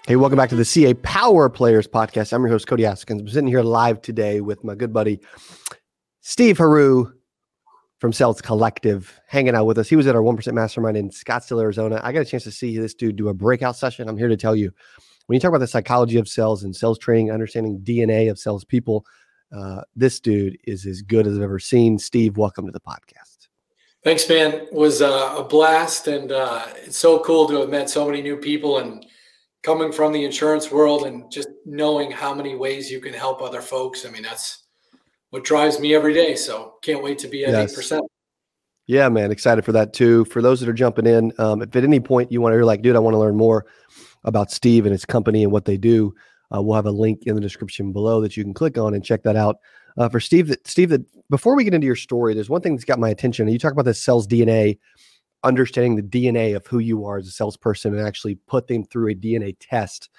Hey, welcome back to the CA Power Players podcast. I'm your host, Cody Askins. I'm sitting here live today with my good buddy, Steve Haru from Sales Collective, hanging out with us. He was at our 1% Mastermind in Scottsdale, Arizona. I got a chance to see this dude do a breakout session. I'm here to tell you, when you talk about the psychology of sales and sales training, understanding DNA of salespeople, this dude is as good as I've ever seen. Steve, welcome to the podcast. Thanks, man. It was a blast, and it's so cool to have met so many new people and coming from the insurance world and just knowing how many ways you can help other folks. I mean, that's what drives me every day. So can't wait to be at 8%. Yeah, man. Excited for that too. For those that are jumping in, if at any point you want to hear like, dude, I want to learn more about Steve and his company and what they do, we'll have a link in the description below that you can click on and check that out. For Steve, that before we get into your story, there's one thing that's got my attention. You talk about this sales DNA, understanding the DNA of who you are as a salesperson and actually put them through a DNA test.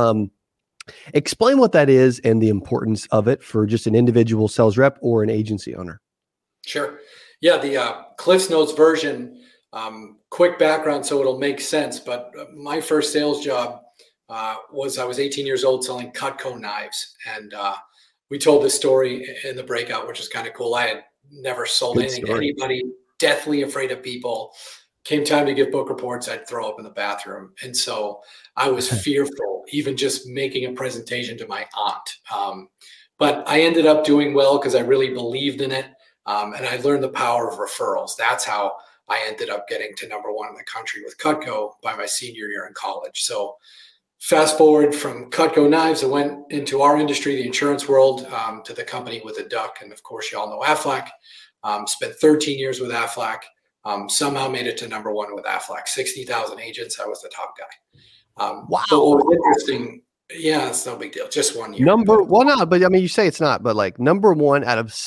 Explain what that is and the importance of it for just an individual sales rep or an agency owner. Sure. Yeah, the Cliff's Notes version, quick background so it'll make sense. But my first sales job I was 18 years old selling Cutco knives. And we told this story in the breakout, which is kind of cool. I had never sold anything to anybody, deathly afraid of people. Came time to give book reports, I'd throw up in the bathroom. And so I was fearful, even just making a presentation to my aunt. But I ended up doing well because I really believed in it. And I learned the power of referrals. That's how I ended up getting to number one in the country with Cutco by my senior year in college. So fast forward from Cutco knives, I went into our industry, the insurance world, to the company with a duck. And of course, you all know Aflac. Spent 13 years with Aflac. Somehow made it to number one with Aflac. 60,000 agents. I was the top guy. Wow. So what was interesting, yeah, it's no big deal. Just 1 year. But I mean, you say it's not, but like number one out of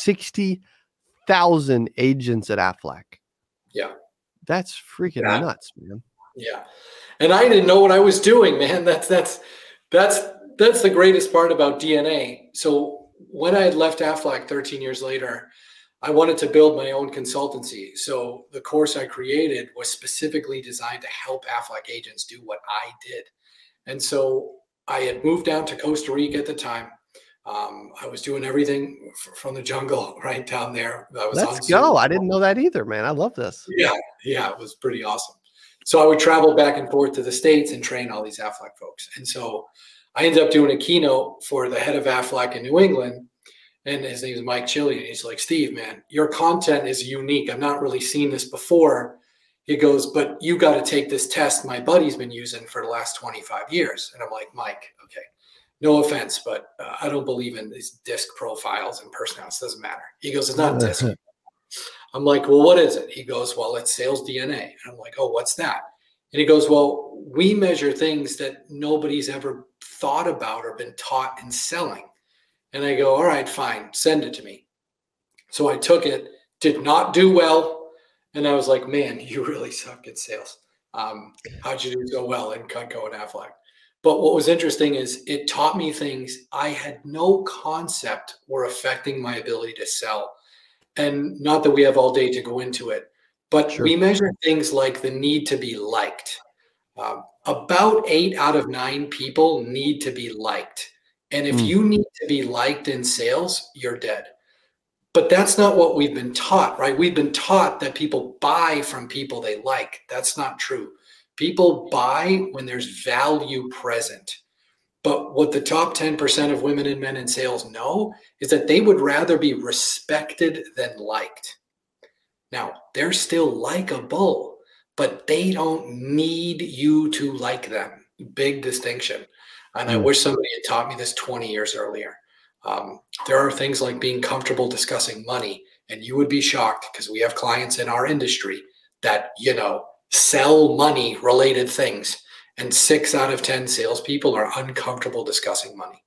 60,000 agents at Aflac. Yeah. That's freaking nuts, man. Yeah. And I didn't know what I was doing, man. That's the greatest part about DNA. So when I had left Aflac 13 years later, I wanted to build my own consultancy. So the course I created was specifically designed to help Aflac agents do what I did. And so I had moved down to Costa Rica at the time. I was doing everything from the jungle right down there. Let's go. I didn't know that either, man. I love this. Yeah, it was pretty awesome. So I would travel back and forth to the States and train all these Aflac folks. And so I ended up doing a keynote for the head of Aflac in New England. And his name is Mike Chili. And he's like, Steve, man, your content is unique. I've not really seen this before. He goes, but you got to take this test my buddy's been using for the last 25 years. And I'm like, Mike, okay, no offense, but I don't believe in these disc profiles and personalities. Doesn't matter. He goes, it's not disc. I'm like, well, what is it? He goes, well, it's sales DNA. And I'm like, oh, what's that? And he goes, well, we measure things that nobody's ever thought about or been taught in selling. And I go, all right, fine, send it to me. So I took it, did not do well. And I was like, man, you really suck at sales. How'd you do so well in Cutco and Aflac? But what was interesting is it taught me things I had no concept were affecting my ability to sell. And not that we have all day to go into it, but we measure things like the need to be liked. About 8 out of 9 people need to be liked. And if you need to be liked in sales, you're dead. But that's not what we've been taught, right? We've been taught that people buy from people they like. That's not true. People buy when there's value present. But what the top 10% of women and men in sales know is that they would rather be respected than liked. Now, they're still likable, but they don't need you to like them. Big distinction. And I wish somebody had taught me this 20 years earlier. There are things like being comfortable discussing money. And you would be shocked because we have clients in our industry that, sell money related things. And 6 out of 10 salespeople are uncomfortable discussing money.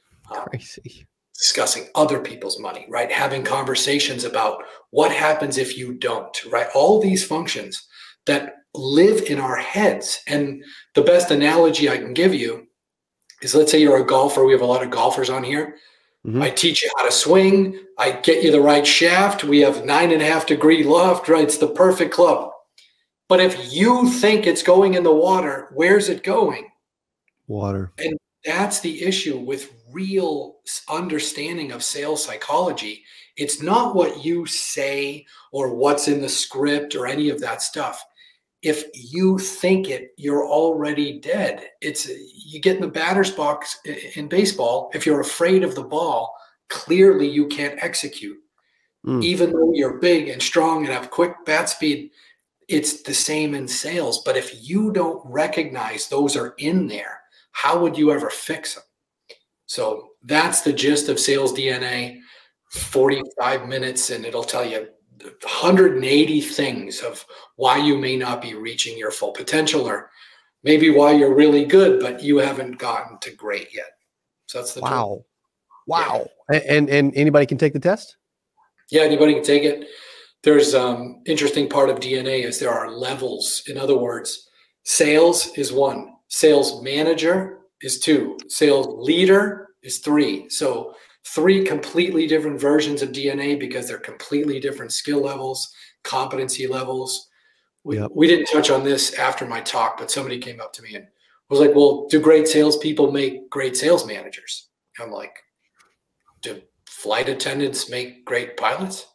Crazy. Discussing other people's money, right? Having conversations about what happens if you don't, right? All these functions that live in our heads. And the best analogy I can give you is, let's say you're a golfer. We have a lot of golfers on here. Mm-hmm. I teach you how to swing. I get you the right shaft. We have 9.5 degree loft, right? It's the perfect club. But if you think it's going in the water, where's it going? Water. And that's the issue with real understanding of sales psychology. It's not what you say or what's in the script or any of that stuff. If you think it, you're already dead. It's you get in the batter's box in baseball. If you're afraid of the ball, clearly you can't execute. Even though you're big and strong and have quick bat speed, it's the same in sales. But if you don't recognize those are in there, how would you ever fix them? So that's the gist of Sales DNA. 45 minutes, and it'll tell you 180 things of why you may not be reaching your full potential, or maybe why you're really good, but you haven't gotten to great yet. So that's the tool. Wow. Yeah. And anybody can take the test? Yeah, anybody can take it. There's interesting part of DNA is there are levels. In other words, sales is 1, sales manager is 2, sales leader is 3. So 3 completely different versions of DNA because they're completely different skill levels, competency levels. We didn't touch on this after my talk, but somebody came up to me and was like, well, do great salespeople make great sales managers? I'm like, do flight attendants make great pilots?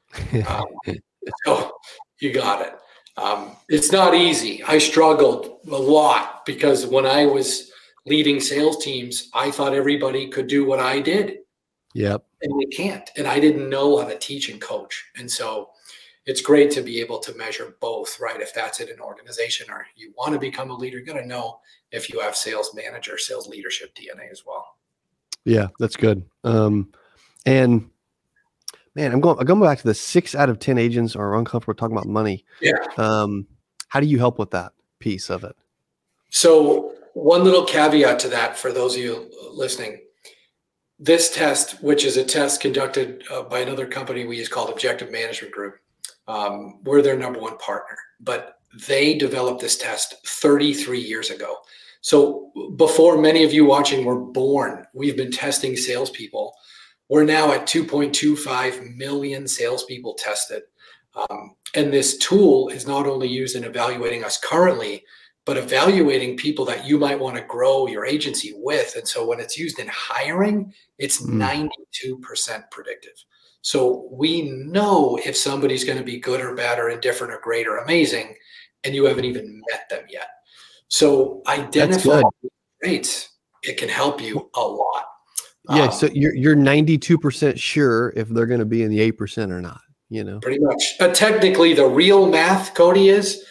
So you got it. It's not easy. I struggled a lot because when I was leading sales teams, I thought everybody could do what I did. Yep. And they can't. And I didn't know how to teach and coach. And so it's great to be able to measure both, right? If that's in an organization or you want to become a leader, you're going to know if you have sales manager, sales leadership DNA as well. Yeah, that's good. And man, I'm going back to the 6 out of 10 agents are uncomfortable talking about money. Yeah. How do you help with that piece of it? So one little caveat to that for those of you listening, this test, which is a test conducted by another company we use called Objective Management Group, we're their number 1 partner, but they developed this test 33 years ago. So before many of you watching were born, we've been testing salespeople. We're now at 2.25 million salespeople tested. And this tool is not only used in evaluating us currently, but evaluating people that you might want to grow your agency with. And so when it's used in hiring, it's 92% predictive. So we know if somebody's going to be good or bad or indifferent or great or amazing, and you haven't even met them yet. So identify traits. It can help you a lot. Yeah. So you're 92% sure if they're going to be in the 8% or not, you know? Pretty much. But technically the real math, Cody, is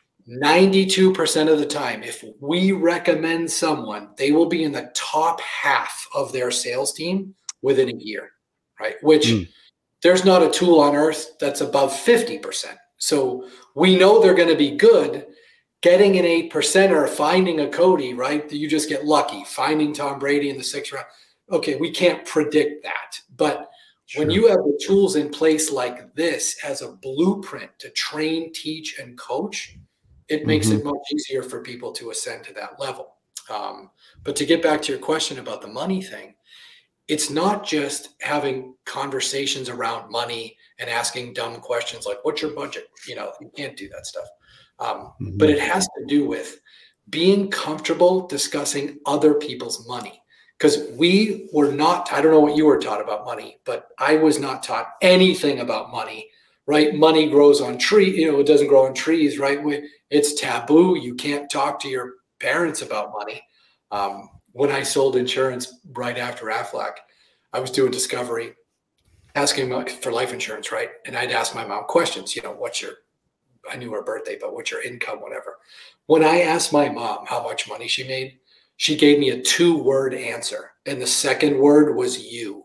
92% of the time, if we recommend someone, they will be in the top half of their sales team within a year, right? Which there's not a tool on earth that's above 50%. So we know they're going to be good. Getting an 8%er, finding a Cody, right? You just get lucky. Finding Tom Brady in the 6th round. Okay, we can't predict that. But when you have the tools in place like this as a blueprint to train, teach, and coach, it makes it much easier for people to ascend to that level. But to get back to your question about the money thing, it's not just having conversations around money and asking dumb questions like, what's your budget? You know, you can't do that stuff. But it has to do with being comfortable discussing other people's money. Because we were not, I don't know what you were taught about money, but I was not taught anything about money, right? Money grows on trees, you know, it doesn't grow on trees, right? It's taboo. You can't talk to your parents about money. When I sold insurance right after Aflac, I was doing discovery, asking for life insurance, right? And I'd ask my mom questions, you know, I knew her birthday, but what's your income, whatever. When I asked my mom how much money she made, she gave me a 2-word answer. And the second word was you.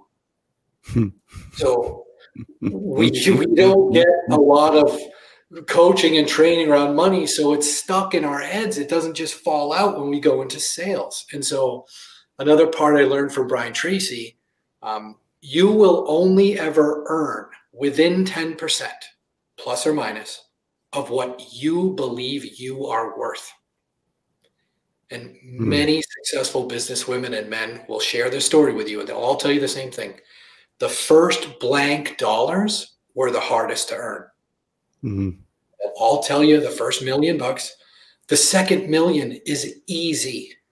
So we don't get a lot of coaching and training around money. So it's stuck in our heads. It doesn't just fall out when we go into sales. And so another part I learned from Brian Tracy, you will only ever earn within 10%, plus or minus, of what you believe you are worth. And many successful business women and men will share their story with you, and they'll all tell you the same thing. The first blank dollars were the hardest to earn. They'll all tell you the first $1 million. The second million is easy.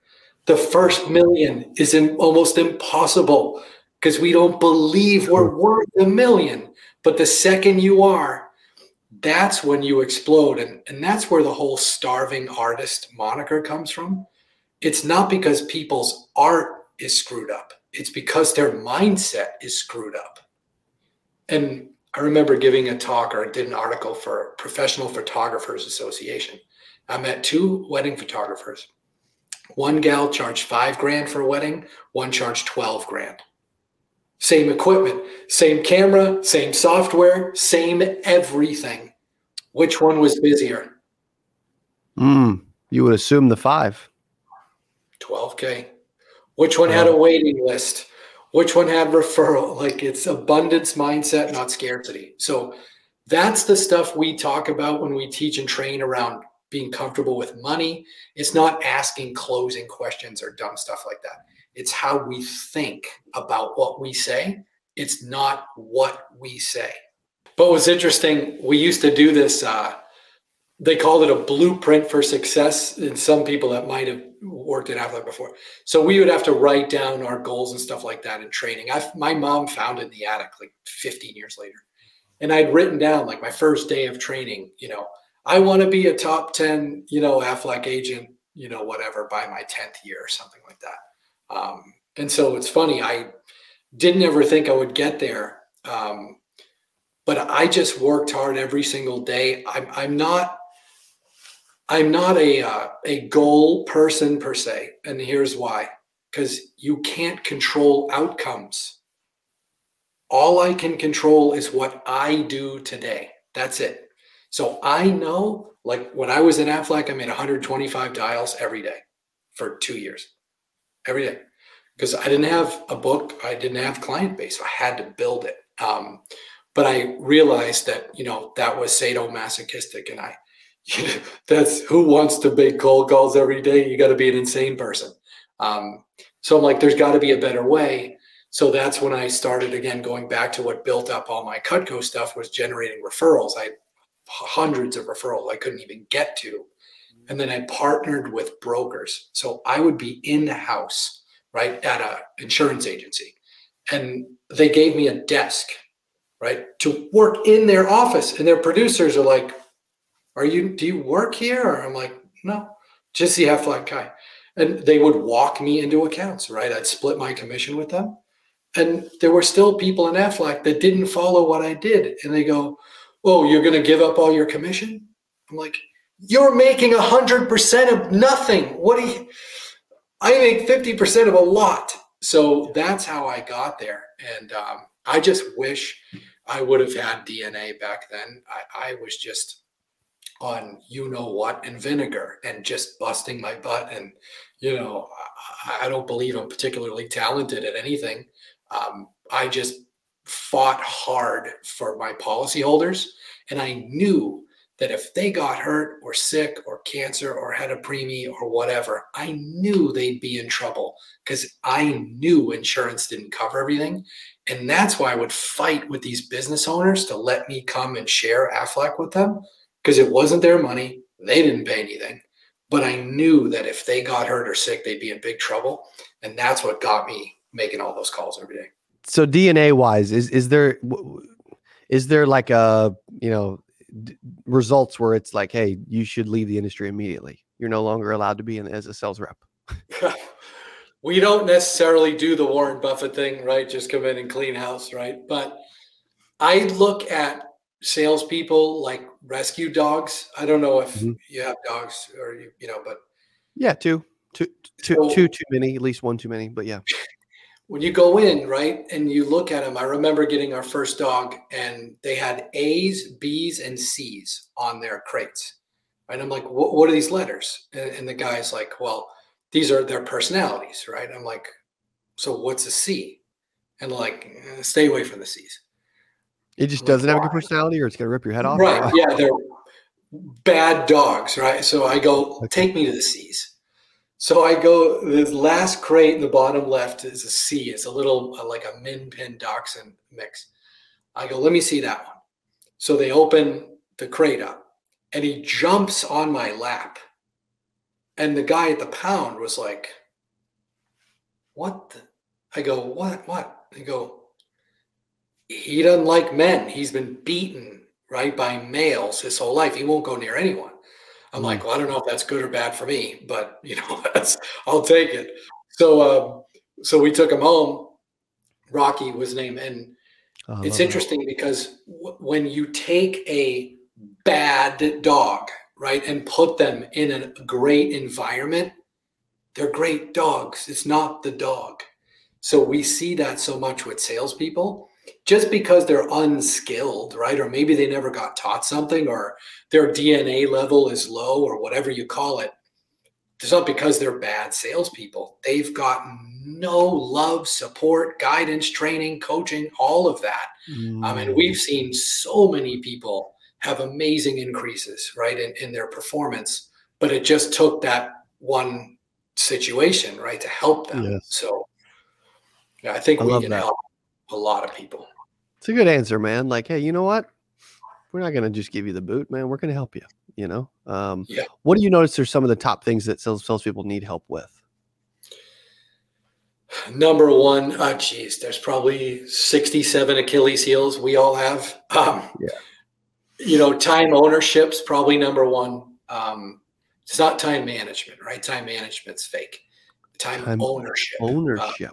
The first million is almost impossible because we don't believe we're worth a million. But the second you are, that's when you explode. And that's where the whole starving artist moniker comes from. It's not because people's art is screwed up. It's because their mindset is screwed up. And I remember giving a talk, or did an article for Professional Photographers Association. I met 2 wedding photographers. One gal charged $5,000 for a wedding. One charged $12,000. Same equipment, same camera, same software, same everything. Which one was busier? You would assume the 5. $12,000. Which one had a waiting list? Which one had referral? Like, it's abundance mindset, not scarcity. So that's the stuff we talk about when we teach and train around being comfortable with money. It's not asking closing questions or dumb stuff like that. It's how we think about what we say. It's not what we say. But what's interesting, we used to do this, they called it a blueprint for success, and some people that might have worked at Aflac before. So we would have to write down our goals and stuff like that in training. My mom found it in the attic like 15 years later. And I'd written down, like, my first day of training, I want to be a top 10, Aflac agent, whatever, by my 10th year or something like that. And so it's funny, I didn't ever think I would get there. But I just worked hard every single day. I'm not a goal person per se. And here's why. Because you can't control outcomes. All I can control is what I do today. That's it. So I know, like, when I was in Aflac, I made 125 dials every day for 2 years. Every day. Because I didn't have a book. I didn't have client base. I had to build it. But I realized that, that was sadomasochistic. And that's who wants to make cold calls every day. You got to be an insane person. So I'm like, there's got to be a better way. So that's when I started, again, going back to what built up all my Cutco stuff, was generating referrals. I had hundreds of referrals I couldn't even get to. And then I partnered with brokers. So I would be in-house, right, at an insurance agency. And they gave me a desk, right, to work in their office. And their producers are like, do you work here? Or I'm like, no, just the Aflac guy. And they would walk me into accounts, right? I'd split my commission with them. And there were still people in Aflac that didn't follow what I did. And they go, oh, you're going to give up all your commission? I'm like, you're making 100% of nothing. I make 50% of a lot. So that's how I got there. And I just wish I would have had DNA back then. I was just on what and vinegar and just busting my butt. And, I don't believe I'm particularly talented at anything. I just fought hard for my policyholders. And I knew that if they got hurt or sick or cancer or had a preemie or whatever, I knew they'd be in trouble because I knew insurance didn't cover everything. And that's why I would fight with these business owners to let me come and share Aflac with them, because it wasn't their money. They didn't pay anything. But I knew that if they got hurt or sick, they'd be in big trouble. And that's what got me making all those calls every day. So DNA wise, is there like a, results where it's like, hey, you should leave the industry immediately. You're no longer allowed to be as a sales rep. We don't necessarily do the Warren Buffett thing, right? Just come in and clean house, right? But I look at salespeople like rescue dogs. I don't know if you have dogs or but yeah, two too many, at least one too many. But yeah, when you go in, right, and you look at them, I remember getting our first dog, and they had A's, B's, and C's on their crates. Right? I'm like, what are these letters? And the guy's like, well, these are their personalities, right? I'm like, so what's a C? And like, stay away from the C's. It just doesn't have a good personality, or it's going to rip your head off? Right. Yeah, they're bad dogs, right? So I go, take me to the C's. So I go, this last crate in the bottom left is a C. It's a little, like a Min Pin Dachshund mix. I go, let me see that one. So they open the crate up, and he jumps on my lap. And the guy at the pound was like, what? I go, what? They go, he doesn't like men. He's been beaten, right, by males his whole life. He won't go near anyone. I'm like, well, I don't know if that's good or bad for me, but I'll take it. So we took him home. Rocky was his name, and it's interesting because when you take a bad dog, right, and put them in a great environment, they're great dogs. It's not the dog. So we see that so much with salespeople. Just because they're unskilled, right? Or maybe they never got taught something, or their DNA level is low, or whatever you call it. It's not because they're bad salespeople. They've got no love, support, guidance, training, coaching, all of that. And we've seen so many people have amazing increases, right, in their performance, but it just took that one situation, right, to help them. Yes. So yeah, I think we can help a lot of people. It's a good answer, man. Like, hey, you know what? We're not going to just give you the boot, man. We're going to help you, What do you notice are some of the top things that salespeople need help with? Number one, there's probably 67 Achilles heels we all have. Time ownership's probably number one. It's not time management, right? Time management's fake. Time ownership.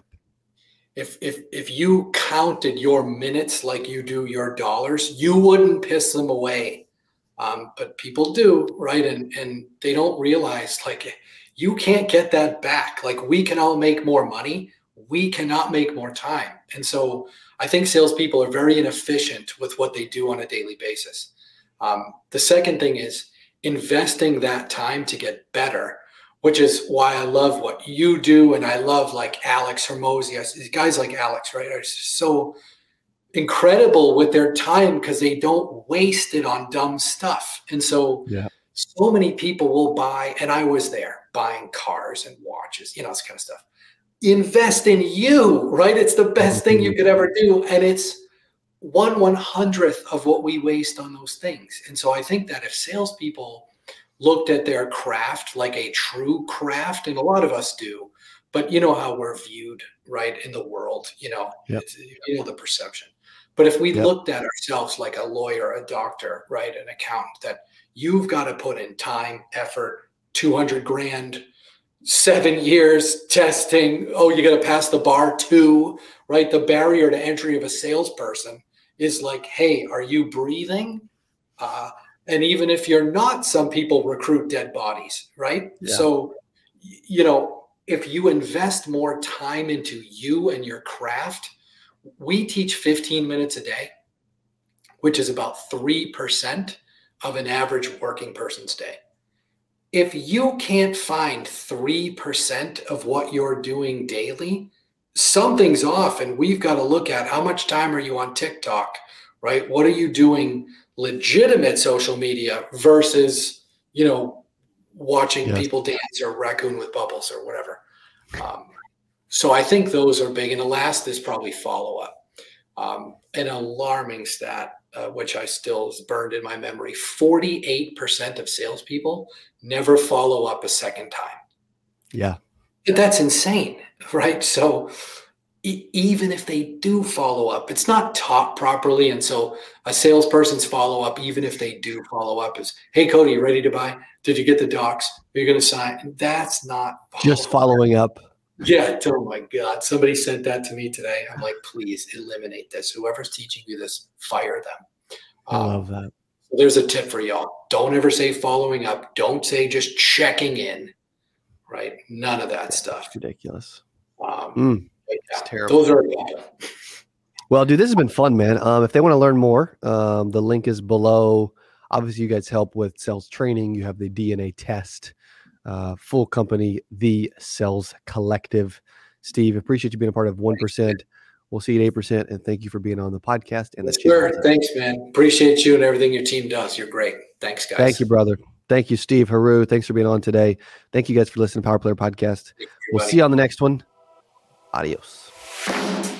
If you counted your minutes like you do your dollars, you wouldn't piss them away. But people do, right? And they don't realize, like, you can't get that back. Like, we can all make more money. We cannot make more time. And so I think salespeople are very inefficient with what they do on a daily basis. The second thing is investing that time to get better, which is why I love what you do. And I love, like, Alex Hormozi. Guys like Alex, right, are so incredible with their time because they don't waste it on dumb stuff. And so many people will buy, and I was there buying cars and watches, this kind of stuff. Invest in you, right? It's the best thing you could ever do. And it's 1/100th of what we waste on those things. And so I think that if salespeople looked at their craft like a true craft, and a lot of us do, but you know how we're viewed, right, in the world, the perception. But if we looked at ourselves like a lawyer, a doctor, right, an accountant, that you've got to put in time, effort, $200,000, 7 years testing. Oh, you got to pass the bar too, right? The barrier to entry of a salesperson is like, hey, are you breathing? And even if you're not, some people recruit dead bodies, right? Yeah. So, if you invest more time into you and your craft, we teach 15 minutes a day, which is about 3% of an average working person's day. If you can't find 3% of what you're doing daily, something's off, and we've got to look at how much time are you on TikTok, right? What are you doing legitimate social media versus, watching people dance or raccoon with bubbles or whatever. So I think those are big. And the last is probably follow-up. An alarming stat, which I still is burned in my memory, 48% of salespeople never follow up a second time. Yeah. That's insane, right? So even if they do follow up, it's not taught properly. And so a salesperson's follow-up, even if they do follow up, is, hey, Cody, you ready to buy? Did you get the docs? Are you going to sign? And that's not just following up. Yeah. Oh my God. Somebody sent that to me today. I'm like, please eliminate this. Whoever's teaching you this, fire them. I love that. So there's a tip for y'all. Don't ever say following up. Don't say just checking in, right? None of that stuff. It's ridiculous. It's terrible. Those are well, dude, this has been fun, man. If they want to learn more, the link is below. Obviously, you guys help with sales training. You have the DNA test. Full company, the Sales Collective. Steve, appreciate you being a part of 1%. We'll see you at 8%, and thank you for being on the podcast. And sure. Thanks, man. Appreciate you and everything your team does. You're great. Thanks, guys. Thank you, brother. Thank you, Steve Haru. Thanks for being on today. Thank you guys for listening to Power Player Podcast. We'll see you on the next one. Adios.